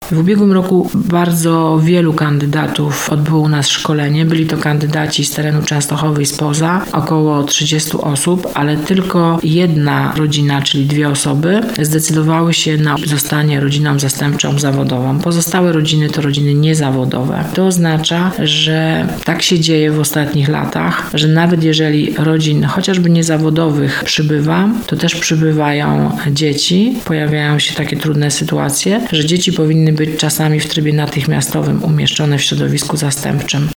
W ubiegłym roku bardzo wielu kandydatów odbyło u nas szkolenie. Byli to kandydaci z terenu Częstochowy i spoza, około 30 osób, ale tylko jedna rodzina, czyli 2 osoby, zdecydowały się na zostanie rodziną zastępczą zawodową. Pozostałe rodziny to rodziny niezawodowe. To oznacza, że tak się dzieje w ostatnich latach, że nawet jeżeli rodzin chociażby niezawodowych przybywa, to też przybywają dzieci. Pojawiają się takie trudne sytuacje, że dzieci powinny być czasami w trybie natychmiastowym umieszczone w środowisku zastępczym.